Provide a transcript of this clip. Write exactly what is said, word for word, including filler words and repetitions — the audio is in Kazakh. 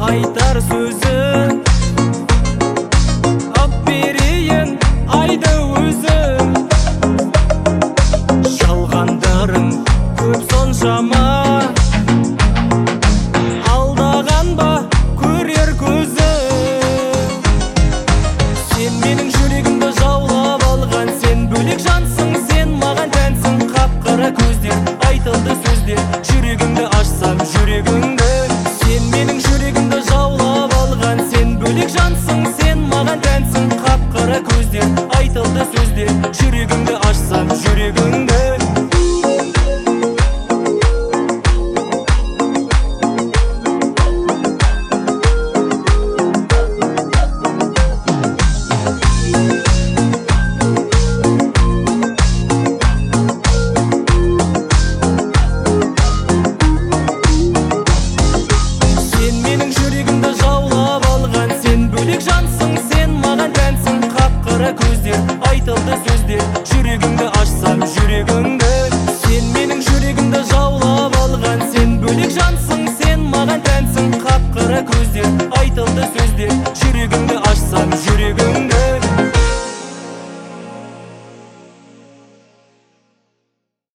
айтар сөзі. Ап берейін айды өзім, жалғандарың көп соншама. Алдаған ба көрер көзі, сен менің жүрегімді жаулап алған. Сен бөлек жансың, сен маған тәнсің. Қап-қара көздер, айтылды сөздер, жүрегіңді ашсам жүрегіңді. Сен менің жүрегімді жаулап алған. Сен бөлек жансың, сен маған тәнсің. Қап-қара көздер, айтылды сөздер, жүрегіңді ашсам жүрегіңді. Көздер, айтылды сөздер, жүрегіңді ашсам жүрегіңді. Сен менің жүрегімді жаулап алған. Сен бөлек жансың, сен маған тәнсің. Қап-қара көздер, айтылды сөздер.